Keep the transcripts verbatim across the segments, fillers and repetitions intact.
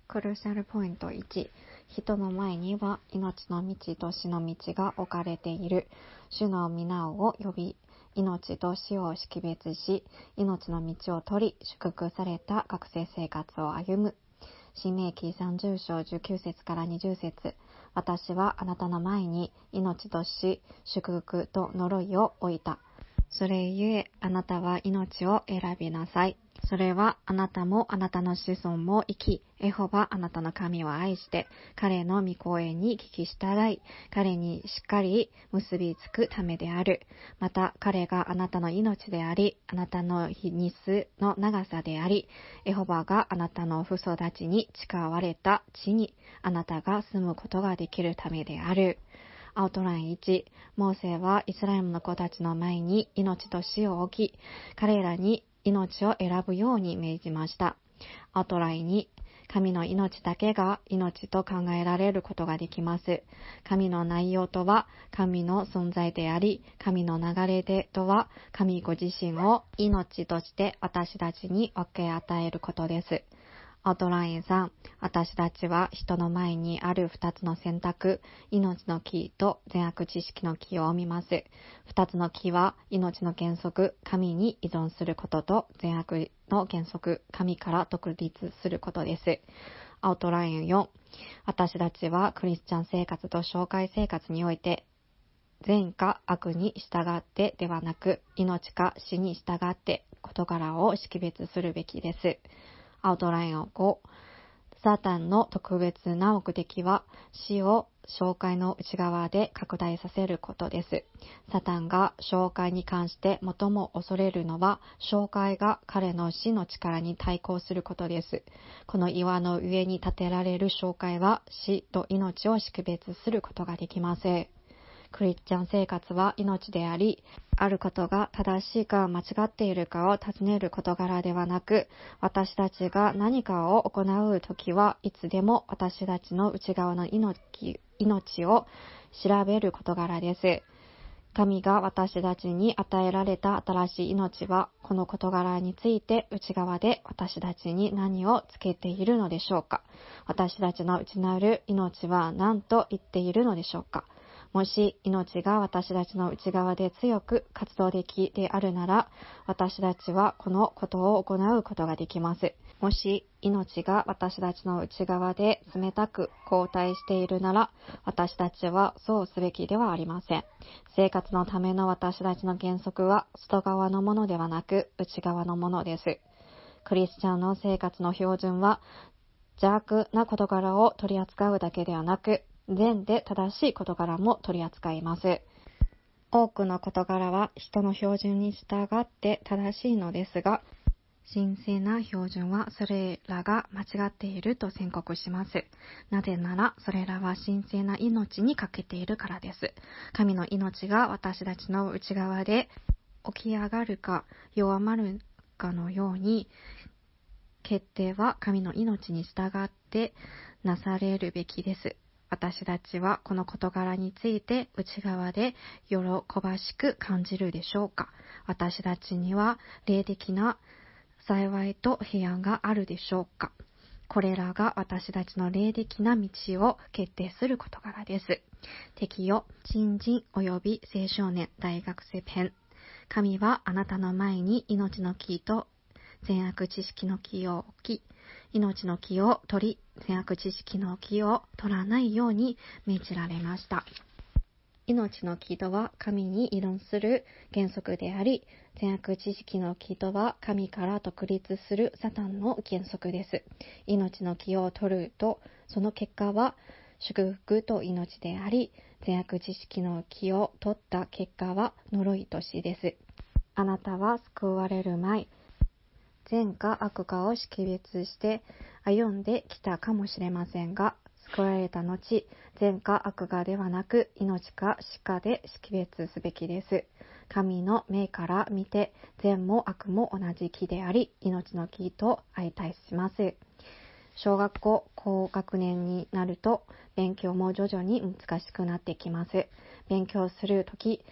クルシャルポイントいち、人の前には命の道と死の道が置かれている。主の皆を呼び、命と死を識別し、命の道を取り、祝福された学生生活を歩む。申命記さんじゅう章じゅうきゅう節からにじゅう節。私はあなたの前に命と死、祝福と呪いを置いた。それゆえあなたは命を選びなさい。それはあなたもあなたの子孫も生き、エホバあなたの神を愛して、彼の御声に聞き従い、彼にしっかり結びつくためである。また彼があなたの命であり、あなたの日数の長さであり、エホバがあなたの父祖たちに誓われた地にあなたが住むことができるためである。アウトラインいち、モーセはイスラエルの子たちの前に命と死を置き、彼らに命を選ぶように命じました。アウトラインに、神の命だけが命と考えられることができます。神の内容とは神の存在であり、神の流れでとは神ご自身を命として私たちに分け与えることです。アウトラインさん、私たちは人の前にある二つの選択、命の木と善悪知識の木を見ます。二つの木は命の原則、神に依存することと善悪の原則、神から独立することです。アウトラインよん、私たちはクリスチャン生活と教会生活において、善か悪に従ってではなく、命か死に従って事柄を識別するべきです。アウトラインご、サタンの特別な目的は死を教会の内側で拡大させることです。サタンが教会に関して最も恐れるのは、教会が彼の死の力に対抗することです。この岩の上に建てられる教会は死と命を識別することができません。クリスチャン生活は命であり、あることが正しいか間違っているかを尋ねる事柄ではなく、私たちが何かを行うときはいつでも私たちの内側の 命, 命を調べる事柄です。神が私たちに与えられた新しい命は、この事柄について内側で私たちに何をつけているのでしょうか。私たちの内なる命は何と言っているのでしょうか。もし命が私たちの内側で強く活動的であるなら、私たちはこのことを行うことができます。もし命が私たちの内側で冷たく後退しているなら、私たちはそうすべきではありません。生活のための私たちの原則は外側のものではなく内側のものです。クリスチャンの生活の標準は邪悪な事柄を取り扱うだけではなく、善で正しい事柄も取り扱います。多くの事柄は人の標準に従って正しいのですが、神聖な標準はそれらが間違っていると宣告します。なぜならそれらは神聖な命に欠けているからです。神の命が私たちの内側で起き上がるか弱まるかのように、決定は神の命に従ってなされるべきです。私たちはこの事柄について内側で喜ばしく感じるでしょうか。私たちには霊的な幸いと平安があるでしょうか。これらが私たちの霊的な道を決定する事柄です。適用、新人及び青少年大学生編。神はあなたの前に命の木と善悪知識の木を置き、命の木を取り、善悪知識の木を取らないように命じられました。命の木とは神に依存する原則であり、善悪知識の木とは神から独立するサタンの原則です。命の木を取ると、その結果は祝福と命であり、善悪知識の木を取った結果は呪いと死です。あなたは救われる前、善か悪かを識別して歩んできたかもしれませんが、救われた後、善か悪かではなく命か死かで識別すべきです。神の目から見て善も悪も同じ木であり、命の木と相対します。小学校高学年になると勉強も徐々に難しくなってきます。勉強するとき、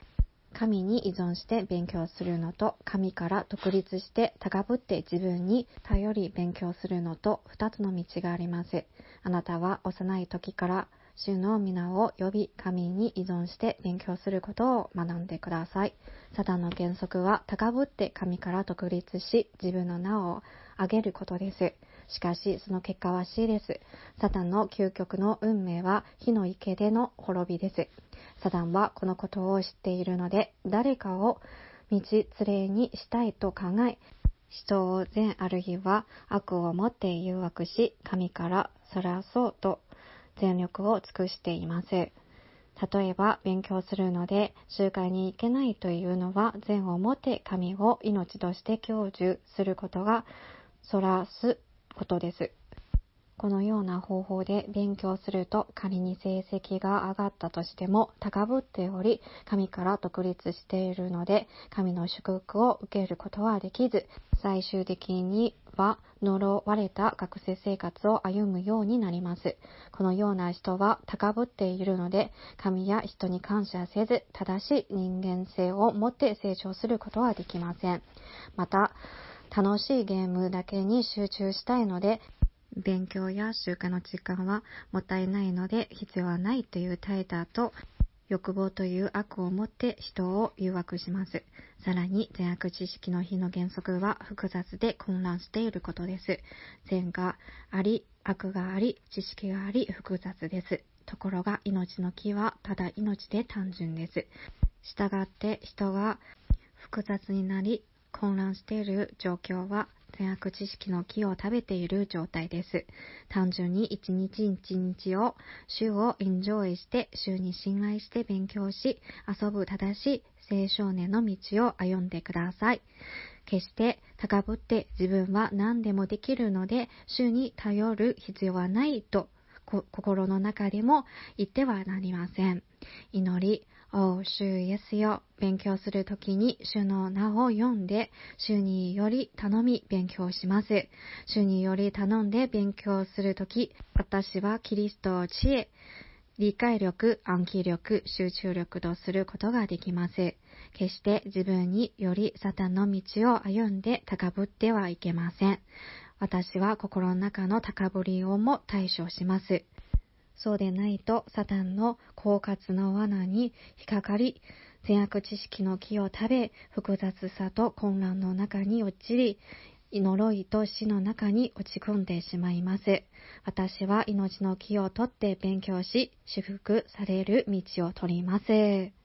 神に依存して勉強するのと、神から独立して高ぶって自分に頼り勉強するのと二つの道があります。あなたは幼い時から主の皆を呼び、神に依存して勉強することを学んでください。サタンの原則は高ぶって神から独立し、自分の名を上げることです。しかし、その結果は死です。サタンの究極の運命は火の池での滅びです。サタンはこのことを知っているので、誰かを道連れにしたいと考え、人を善あるいは悪をもって誘惑し、神からそらそうと全力を尽くしています。例えば、勉強するので集会に行けないというのは、善をもって神を命として享受することがそらすことです。このような方法で勉強すると、仮に成績が上がったとしても高ぶっており、神から独立しているので、神の祝福を受けることはできず、最終的には呪われた学生生活を歩むようになります。このような人は高ぶっているので、神や人に感謝せず、正しい人間性を持って成長することはできません。また、楽しいゲームだけに集中したいので、勉強や習慣の時間はもったいないので必要はないという態度と、欲望という悪を持って人を誘惑します。さらに、善悪知識の火の原則は複雑で混乱していることです。善があり、悪があり、知識があり、複雑です。ところが、命の木はただ命で単純です。したがって人が複雑になり混乱している状況は、善悪知識の木を食べている状態です。単純に一日一日を主をエンジョイして、主に信頼して勉強し、遊ぶ正しい青少年の道を歩んでください。決して高ぶって自分は何でもできるので主に頼る必要はないと心の中でも言ってはなりません。祈り、お主イエスよ、勉強するときに主の名を読んで、主により頼み勉強します。主により頼んで勉強するとき、私はキリストを知恵、理解力、暗記力、集中力とすることができます。決して自分によりサタンの道を歩んで高ぶってはいけません。私は心の中の高ぶりをも対処します。そうでないと、サタンの狡猾の罠に引っかかり、善悪知識の木を食べ、複雑さと混乱の中に陥り、呪いと死の中に落ち込んでしまいます。私は命の木を取って勉強し、祝福される道を取ります。